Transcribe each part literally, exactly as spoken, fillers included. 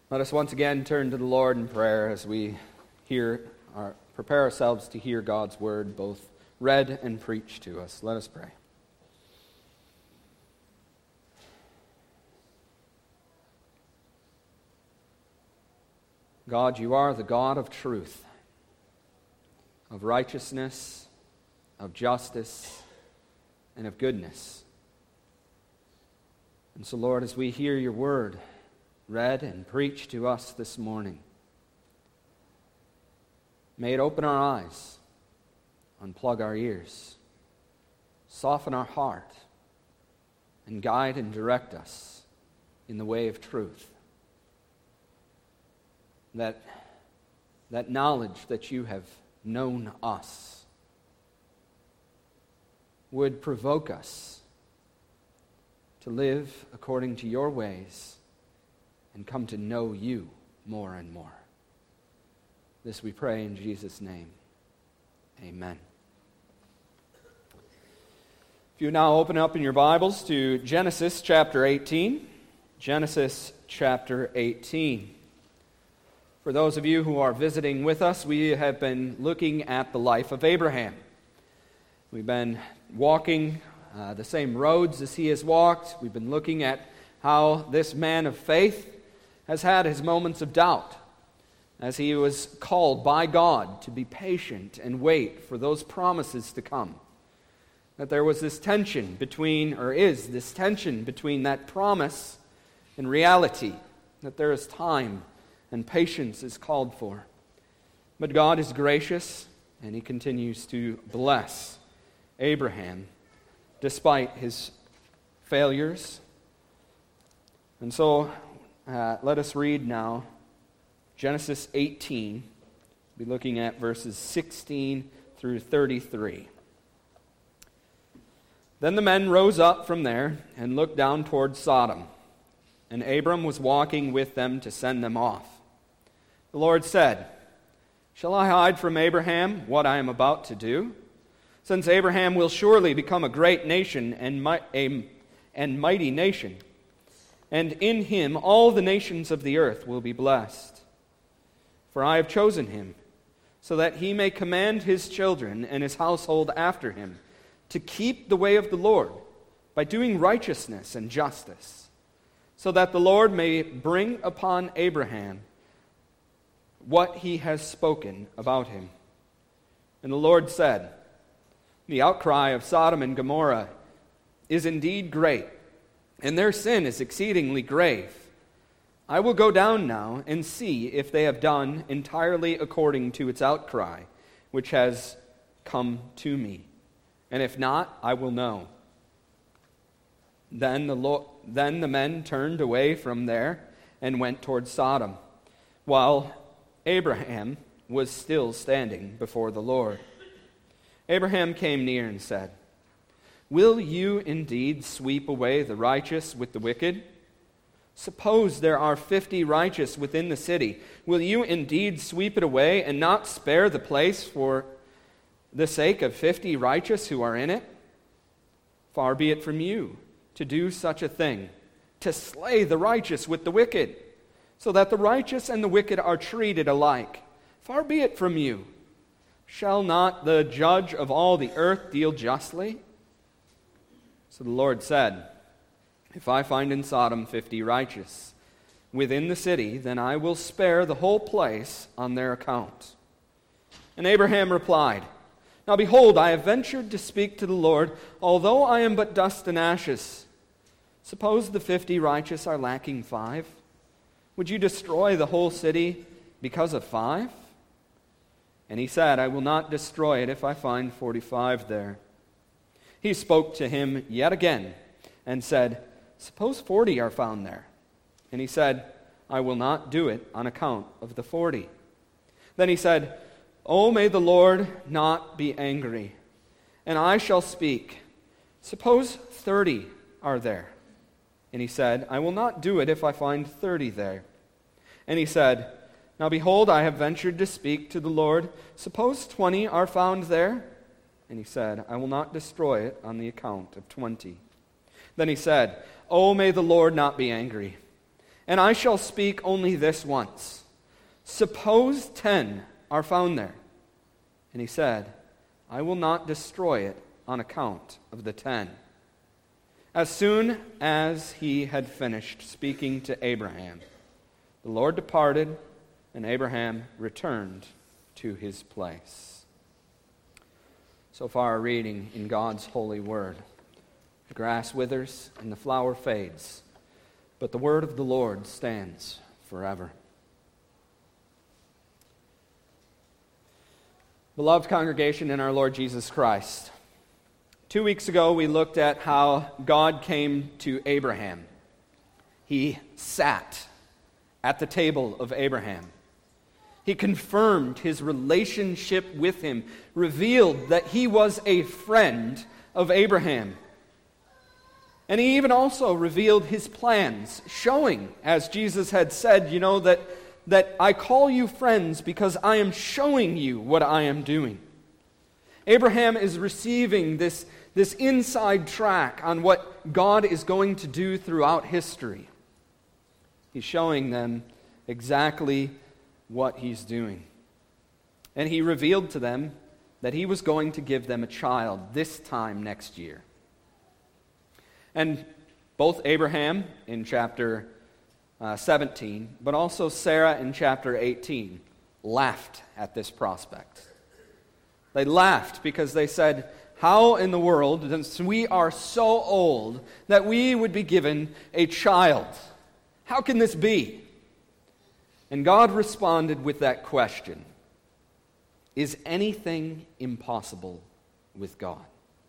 Let us once again turn to the Lord in prayer as we hear our, prepare ourselves to hear God's word both read and preached to us. Let us pray. God, you are the God of truth, of righteousness, of justice, and of goodness. And so, Lord, as we hear your word read and preached to us this morning, may it open our eyes, unplug our ears, soften our heart, and guide and direct us in the way of truth. That, that knowledge that you have known us would provoke us to live according to your ways and come to know you more and more. This we pray in Jesus' name. Amen. If you now open up in your Bibles to Genesis chapter eighteen. Genesis chapter eighteen. For those of you who are visiting with us, we have been looking at the life of Abraham. We've been walking uh, the same roads as he has walked. We've been looking at how this man of faith has had his moments of doubt as he was called by God to be patient and wait for those promises to come. That there was this tension between, or is this tension between that promise and reality, that there is time and patience is called for. But God is gracious, and he continues to bless Abraham despite his failures. And so, uh, let us read now Genesis eighteen. We'll be looking at verses sixteen through thirty-three. Then the men rose up from there and looked down toward Sodom, and Abram was walking with them to send them off. The Lord said, "Shall I hide from Abraham what I am about to do? Since Abraham will surely become a great nation and, mi- a, and mighty nation, and in him all the nations of the earth will be blessed. For I have chosen him, so that he may command his children and his household after him to keep the way of the Lord by doing righteousness and justice, so that the Lord may bring upon Abraham what he has spoken about him." And the Lord said, "The outcry of Sodom and Gomorrah is indeed great, and their sin is exceedingly grave. I will go down now and see if they have done entirely according to its outcry, which has come to me. And if not, I will know." Then the, Lo- then the men turned away from there and went toward Sodom, while Abraham was still standing before the Lord. Abraham came near and said, "Will you indeed sweep away the righteous with the wicked? Suppose there are fifty righteous within the city. Will you indeed sweep it away and not spare the place for the sake of fifty righteous who are in it? Far be it from you to do such a thing, to slay the righteous with the wicked, so that the righteous and the wicked are treated alike. Far be it from you. Shall not the judge of all the earth deal justly?" So the Lord said, "If I find in Sodom fifty righteous within the city, then I will spare the whole place on their account." And Abraham replied, "Now behold, I have ventured to speak to the Lord, although I am but dust and ashes. Suppose the fifty righteous are lacking five? Would you destroy the whole city because of five?" And he said, "I will not destroy it if I find forty-five there." He spoke to him yet again and said, "Suppose forty are found there." And he said, "I will not do it on account of the forty." Then he said, "Oh, may the Lord not be angry, and I shall speak. Suppose thirty are there." And he said, "I will not do it if I find thirty there." And he said, "Now behold, I have ventured to speak to the Lord. Suppose twenty are found there?" And he said, "I will not destroy it on the account of twenty." Then he said, "Oh, may the Lord not be angry, and I shall speak only this once. Suppose ten are found there. And he said, I will not destroy it on account of the ten. As soon as he had finished speaking to Abraham, the Lord departed, and Abraham returned to his place. So far, a reading in God's holy word. The grass withers and the flower fades, but the word of the Lord stands forever. Beloved congregation in our Lord Jesus Christ, two weeks ago we looked at how God came to Abraham. He sat at the table of Abraham. He confirmed his relationship with him, revealed that he was a friend of Abraham. And he even also revealed his plans, showing, as Jesus had said, you know, that, that I call you friends because I am showing you what I am doing. Abraham is receiving this, this inside track on what God is going to do throughout history. He's showing them exactly what he's doing. And he revealed to them that he was going to give them a child this time next year. And both Abraham in chapter uh, seventeen, but also Sarah in chapter eighteen, laughed at this prospect. They laughed because they said, how in the world, since we are so old, that we would be given a child? How can this be? And God responded with that question. Is anything impossible with God?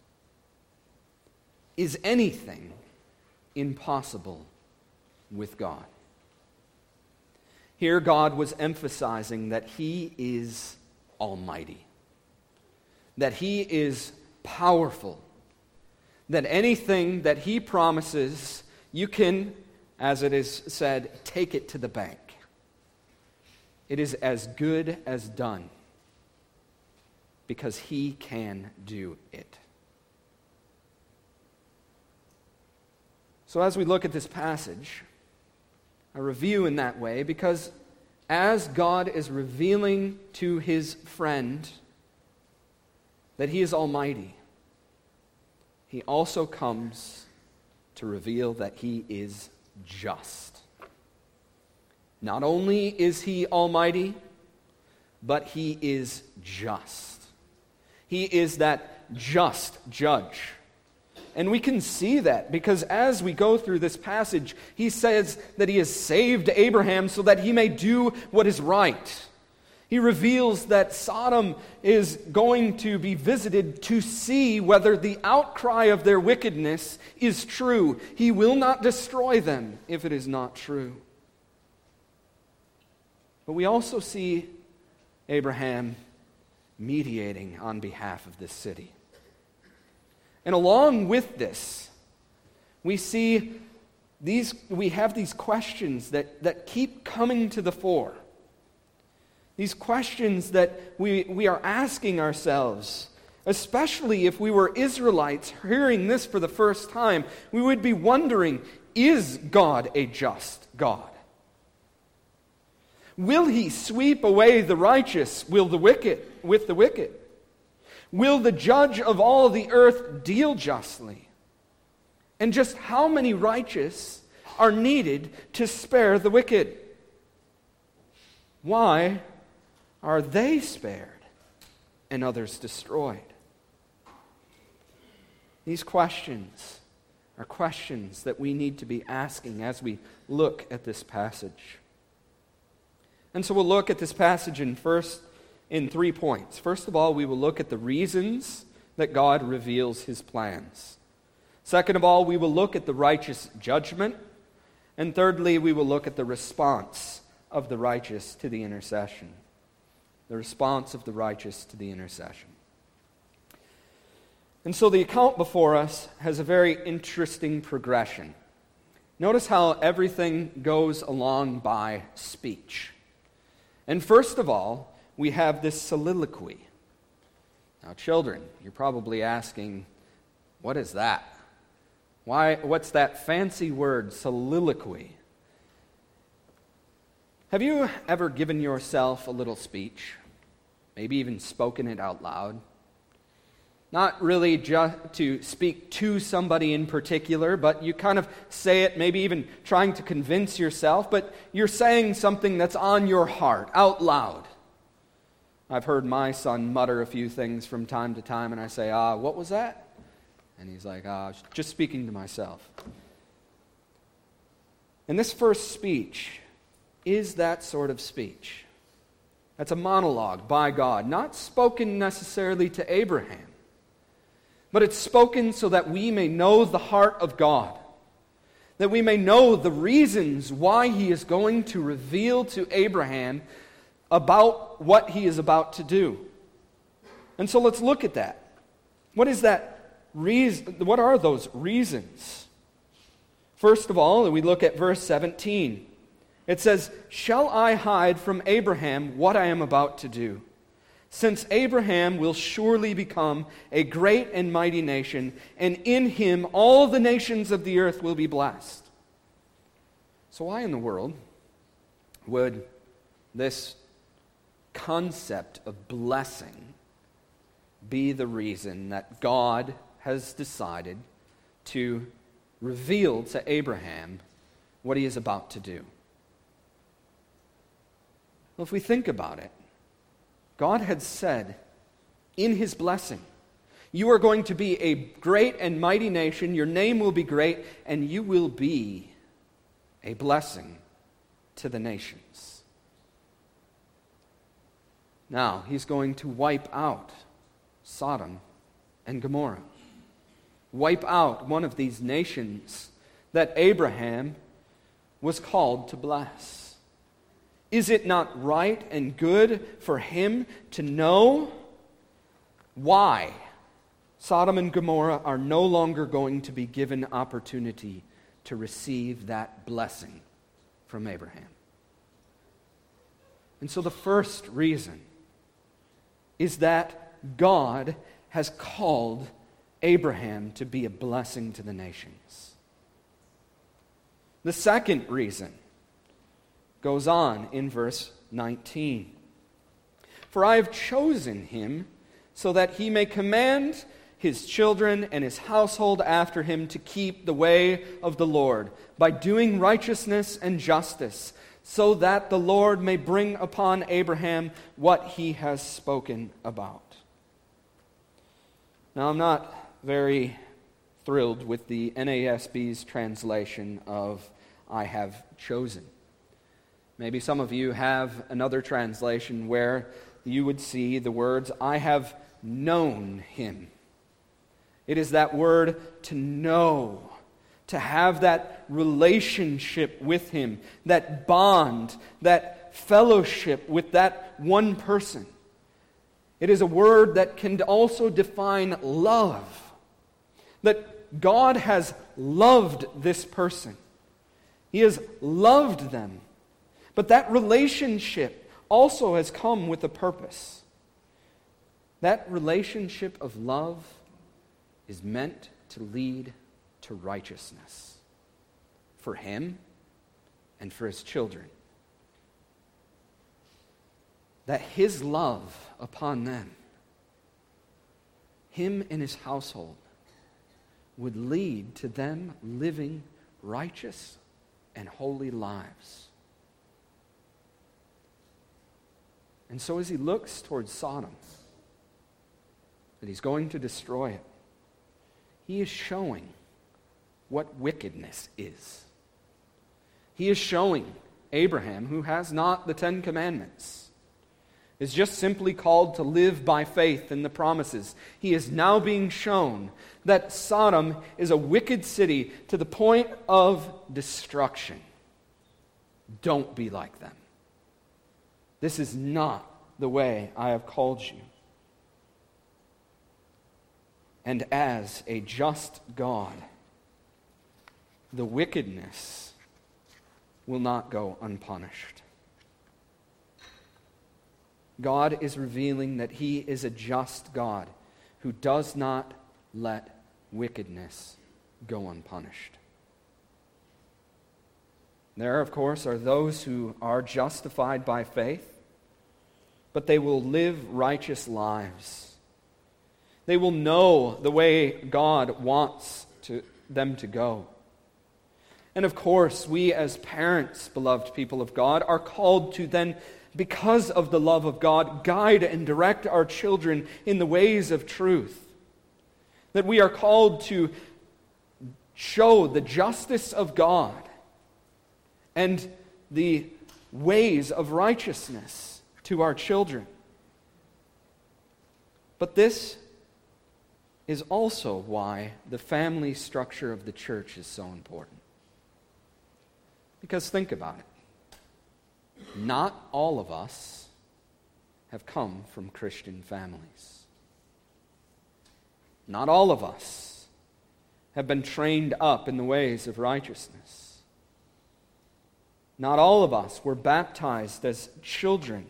Is anything impossible with God? Here God was emphasizing that He is almighty, that He is powerful, that anything that He promises, you can, as it is said, take it to the bank. It is as good as done because He can do it. So as we look at this passage, a review in that way, because as God is revealing to His friend that He is almighty, He also comes to reveal that He is just. Not only is He almighty, but He is just. He is that just judge. And we can see that because as we go through this passage, He says that He has saved Abraham so that he may do what is right. He reveals that Sodom is going to be visited to see whether the outcry of their wickedness is true. He will not destroy them if it is not true. But we also see Abraham mediating on behalf of this city. And along with this, we see these we have these questions that, that keep coming to the fore. These questions that we, we are asking ourselves, especially if we were Israelites hearing this for the first time, we would be wondering, is God a just God? Will He sweep away the righteous will the wicked, with the wicked? Will the judge of all the earth deal justly? And just how many righteous are needed to spare the wicked? Why are they spared and others destroyed? These questions are questions that we need to be asking as we look at this passage. And so we'll look at this passage in first in three points. First of all, we will look at the reasons that God reveals His plans. Second of all, we will look at the righteous judgment. And thirdly, we will look at the response of the righteous to the intercession. The response of the righteous to the intercession. And so the account before us has a very interesting progression. Notice how everything goes along by speech. And first of all, we have this soliloquy. Now, children, you're probably asking, what is that? Why? What's that fancy word, soliloquy? Have you ever given yourself a little speech? Maybe even spoken it out loud? Not really just to speak to somebody in particular, but you kind of say it, maybe even trying to convince yourself, but you're saying something that's on your heart, out loud. I've heard my son mutter a few things from time to time, and I say, ah, what was that? And he's like, ah, just speaking to myself. And this first speech is that sort of speech. That's a monologue by God, not spoken necessarily to Abraham, but it's spoken so that we may know the heart of God, that we may know the reasons why He is going to reveal to Abraham about what He is about to do. And so let's look at that. What is that reason? What are those reasons? First of all, we look at verse seventeen. It says, "Shall I hide from Abraham what I am about to do? Since Abraham will surely become a great and mighty nation, and in him all the nations of the earth will be blessed." So why in the world would this concept of blessing be the reason that God has decided to reveal to Abraham what He is about to do? Well, if we think about it, God had said in His blessing, you are going to be a great and mighty nation, your name will be great, and you will be a blessing to the nations. Now, He's going to wipe out Sodom and Gomorrah. Wipe out one of these nations that Abraham was called to bless. Is it not right and good for him to know why Sodom and Gomorrah are no longer going to be given opportunity to receive that blessing from Abraham? And so the first reason is that God has called Abraham to be a blessing to the nations. The second reason goes on in verse nineteen. "For I have chosen him so that he may command his children and his household after him to keep the way of the Lord by doing righteousness and justice, so that the Lord may bring upon Abraham what He has spoken about." Now, I'm not very thrilled with the N A S B's translation of "I have chosen." Maybe some of you have another translation where you would see the words, "I have known him." It is that word to know, to have that relationship with Him, that bond, that fellowship with that one person. It is a word that can also define love, that God has loved this person. He has loved them. But that relationship also has come with a purpose. That relationship of love is meant to lead to righteousness for him and for his children. That his love upon them, him and his household, would lead to them living righteous and holy lives. And so as he looks towards Sodom, that he's going to destroy it, he is showing what wickedness is. He is showing Abraham, who has not the Ten Commandments, is just simply called to live by faith in the promises. He is now being shown that Sodom is a wicked city to the point of destruction. Don't be like them. This is not the way I have called you. And as a just God, the wickedness will not go unpunished. God is revealing that He is a just God who does not let wickedness go unpunished. There, of course, are those who are justified by faith, but they will live righteous lives. They will know the way God wants to, them to go. And of course, we as parents, beloved people of God, are called to then, because of the love of God, guide and direct our children in the ways of truth. That we are called to show the justice of God and the ways of righteousness to our children. But this is also why the family structure of the church is so important. Because think about it. Not all of us have come from Christian families. Not all of us have been trained up in the ways of righteousness. Not all of us were baptized as children.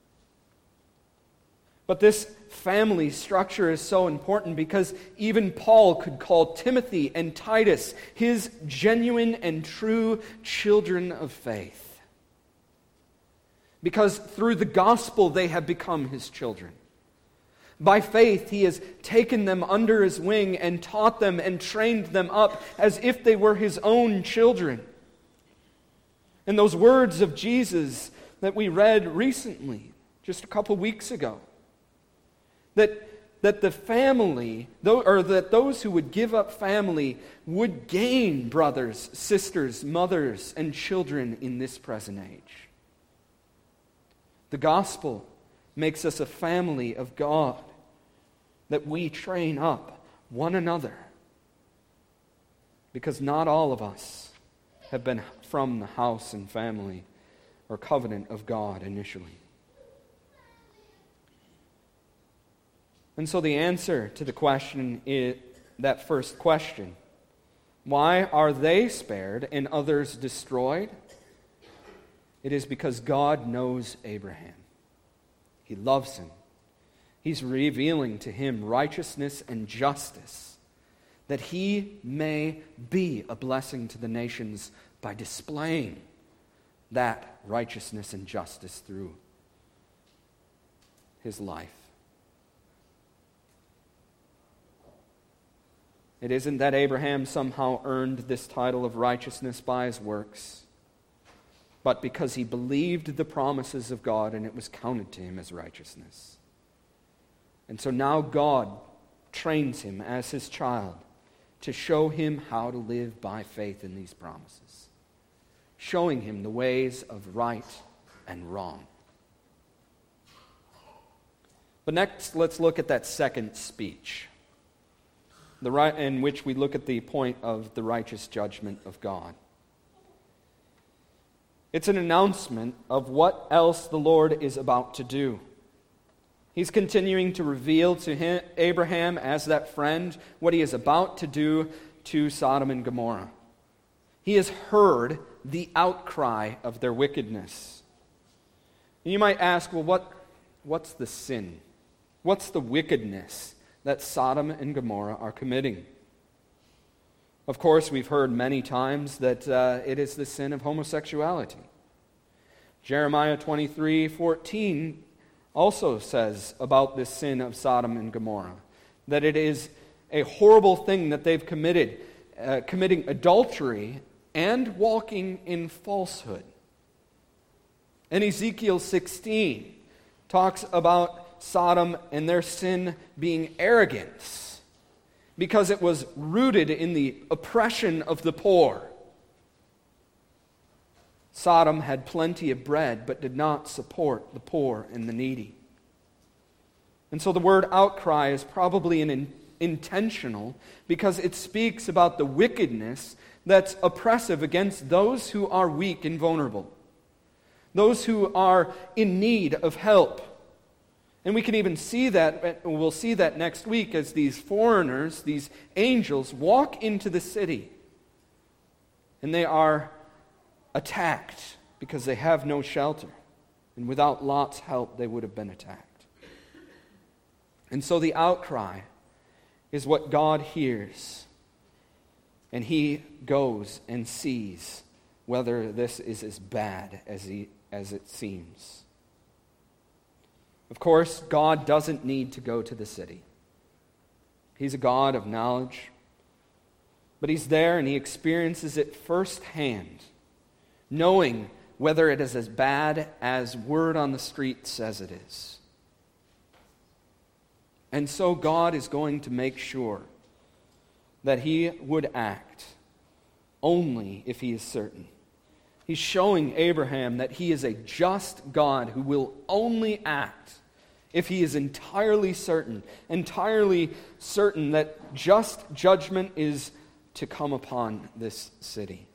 But this family structure is so important because even Paul could call Timothy and Titus his genuine and true children of faith. Because through the gospel they have become his children. By faith he has taken them under his wing and taught them and trained them up as if they were his own children. And those words of Jesus that we read recently, just a couple weeks ago, that, that the family, or that those who would give up family would gain brothers, sisters, mothers, and children in this present age. The gospel makes us a family of God, that we train up one another, because not all of us have been from the house and family or covenant of God initially. And so the answer to the question is that first question, why are they spared and others destroyed? It is because God knows Abraham. He loves him. He's revealing to him righteousness and justice, that he may be a blessing to the nations by displaying that righteousness and justice through his life. It isn't that Abraham somehow earned this title of righteousness by his works, but because he believed the promises of God and it was counted to him as righteousness. And so now God trains him as his child to show him how to live by faith in these promises, showing him the ways of right and wrong. But next, let's look at that second speech, the right in which we look at the point of the righteous judgment of God. It's an announcement of what else the Lord is about to do. He's continuing to reveal to him, Abraham as that friend, what he is about to do to Sodom and Gomorrah. He has heard the outcry of their wickedness. And you might ask, well, what, what's the sin? What's the wickedness that Sodom and Gomorrah are committing? Of course, we've heard many times that uh, it is the sin of homosexuality. Jeremiah twenty-three fourteen also says about this sin of Sodom and Gomorrah, that it is a horrible thing that they've committed, uh, committing adultery and walking in falsehood. And Ezekiel sixteen talks about Sodom and their sin being arrogance, because it was rooted in the oppression of the poor. Sodom had plenty of bread, but did not support the poor and the needy. And so the word outcry is probably an in, intentional, because it speaks about the wickedness that's oppressive against those who are weak and vulnerable, those who are in need of help. And we can even see that, we'll see that next week as these foreigners, these angels, walk into the city. And they are attacked because they have no shelter. And without Lot's help, they would have been attacked. And so the outcry is what God hears. And he goes and sees whether this is as bad as, he, as it seems. Of course, God doesn't need to go to the city. He's a God of knowledge. But he's there and he experiences it firsthand, knowing whether it is as bad as word on the street says it is. And so God is going to make sure that he would act only if he is certain. He's showing Abraham that he is a just God who will only act if he is entirely certain, entirely certain that just judgment is to come upon this city.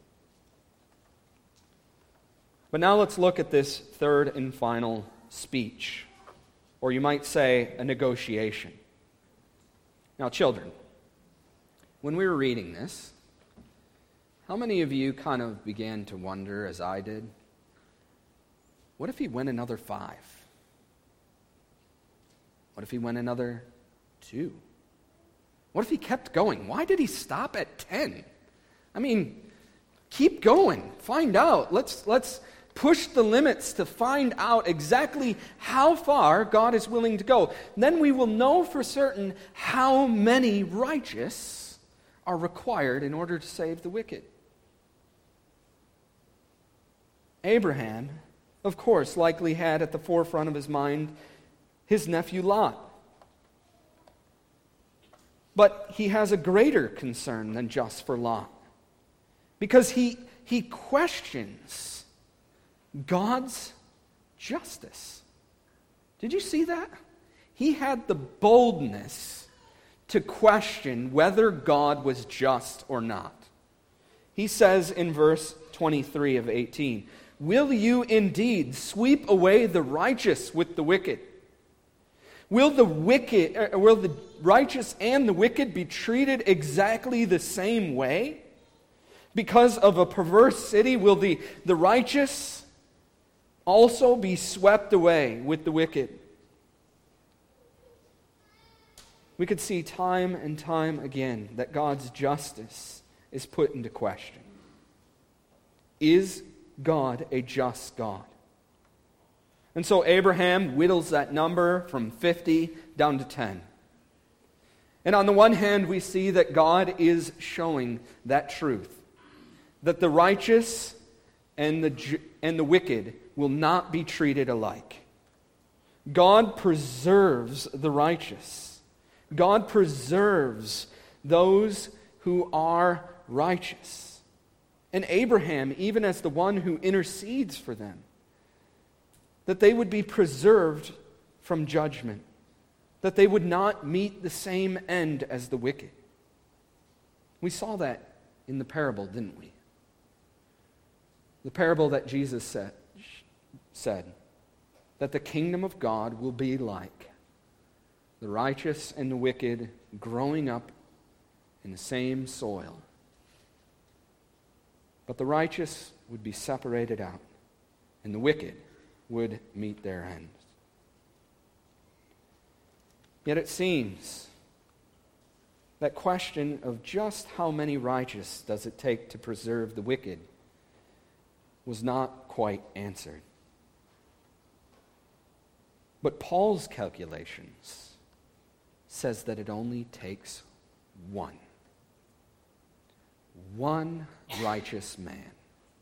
But now let's look at this third and final speech, or you might say a negotiation. Now, children, when we were reading this, how many of you kind of began to wonder, as I did, what if he went another five? What if he went another two? What if he kept going? Why did he stop at ten? I mean, keep going. Find out. Let's, let's push the limits to find out exactly how far God is willing to go. Then we will know for certain how many righteous are required in order to save the wicked. Abraham, of course, likely had at the forefront of his mind his nephew Lot. But he has a greater concern than just for Lot, because he, he questions God's justice. Did you see that? He had the boldness to question whether God was just or not. He says in verse twenty-three of eighteen, "Will you indeed sweep away the righteous with the wicked? Will the wicked, or will the righteous and the wicked be treated exactly the same way? Because of a perverse city, will the, the righteous also be swept away with the wicked?" We could see time and time again that God's justice is put into question. Is God a just God? And so Abraham whittles that number from fifty down to ten. And on the one hand, we see that God is showing that truth, that the righteous and the, and the wicked will not be treated alike. God preserves the righteous. God preserves those who are righteous. And Abraham, even as the one who intercedes for them, that they would be preserved from judgment, that they would not meet the same end as the wicked. We saw that in the parable, didn't we? The parable that Jesus said, said that the kingdom of God will be like the righteous and the wicked growing up in the same soil. But the righteous would be separated out, and the wicked would meet their ends. Yet it seems that question of just how many righteous does it take to preserve the wicked was not quite answered. But Paul's calculations says that it only takes one. One righteous man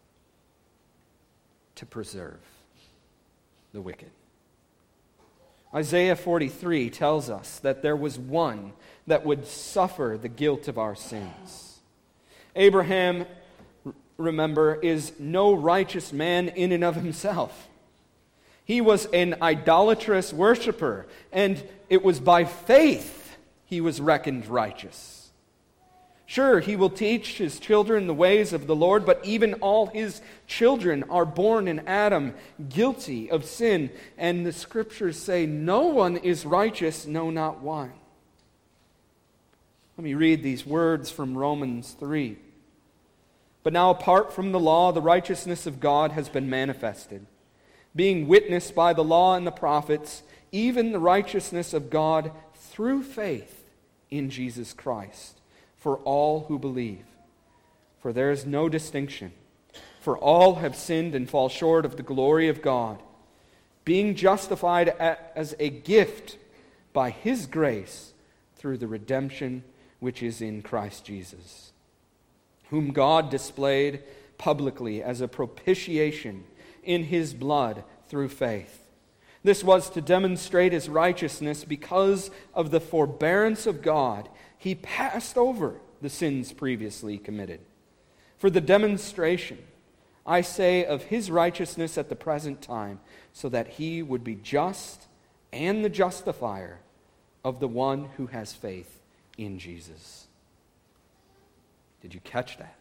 to preserve the wicked. Isaiah forty-three tells us that there was one that would suffer the guilt of our sins. Abraham, remember, is no righteous man in and of himself. He was an idolatrous worshiper, and it was by faith he was reckoned righteous. Sure, he will teach his children the ways of the Lord, but even all his children are born in Adam, guilty of sin. And the Scriptures say, no one is righteous, no, not one. Let me read these words from Romans three. "But now apart from the law, the righteousness of God has been manifested, being witnessed by the law and the prophets, even the righteousness of God through faith in Jesus Christ, for all who believe. For there is no distinction, For all have sinned and fall short of the glory of God, being justified as a gift by His grace through the redemption which is in Christ Jesus, whom God displayed publicly as a propitiation in His blood through faith. This was to demonstrate His righteousness because of the forbearance of God. He passed over the sins previously committed. For the demonstration, I say, of His righteousness at the present time, so that He would be just and the justifier of the one who has faith in Jesus. Did you catch that?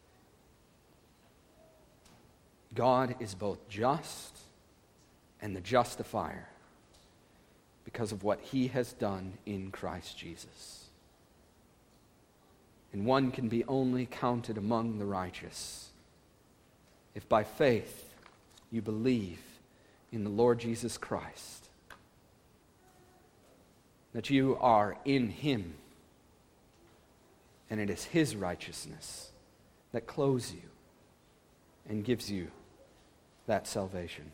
God is both just and the justifier because of what He has done in Christ Jesus. And one can be only counted among the righteous if by faith you believe in the Lord Jesus Christ, that you are in Him, and it is His righteousness that clothes you and gives you that salvation.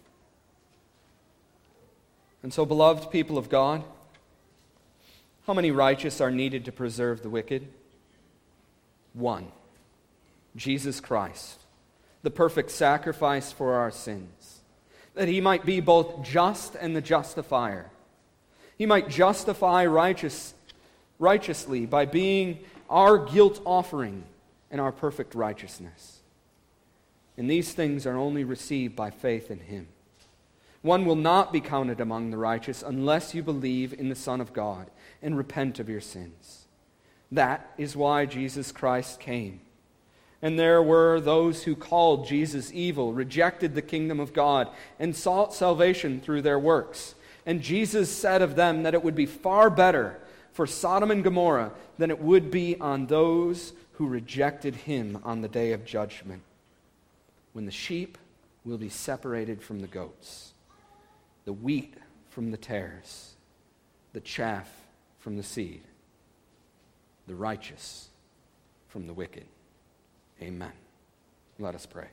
And so, beloved people of God, how many righteous are needed to preserve the wicked? One, Jesus Christ, the perfect sacrifice for our sins, that He might be both just and the justifier. He might justify righteous, righteously by being our guilt offering and our perfect righteousness. And these things are only received by faith in Him. One will not be counted among the righteous unless you believe in the Son of God and repent of your sins. That is why Jesus Christ came. And there were those who called Jesus evil, rejected the kingdom of God, and sought salvation through their works. And Jesus said of them that it would be far better for Sodom and Gomorrah than it would be on those who rejected Him on the day of judgment, when the sheep will be separated from the goats, the wheat from the tares, the chaff from the seed, the righteous from the wicked. Amen. Let us pray.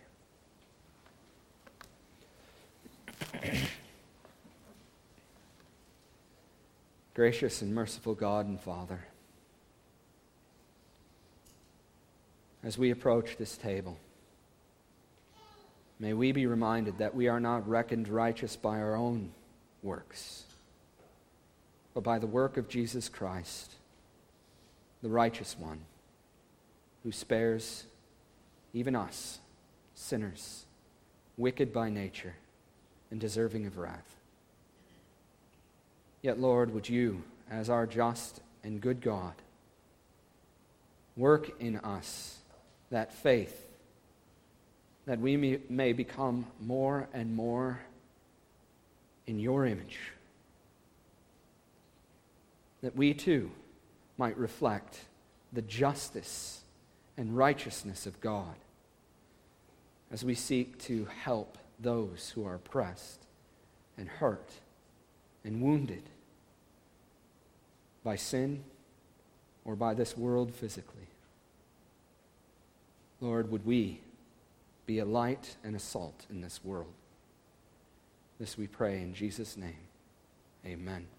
Gracious and merciful God and Father, as we approach this table, may we be reminded that we are not reckoned righteous by our own works, but by the work of Jesus Christ, the righteous one, who spares even us, sinners, wicked by nature and deserving of wrath. Yet, Lord, would you, as our just and good God, work in us that faith, that we may, may become more and more in your image, that we too might reflect the justice and righteousness of God as we seek to help those who are oppressed and hurt and wounded by sin or by this world physically. Lord, would we be a light and a salt in this world? This we pray in Jesus' name. Amen.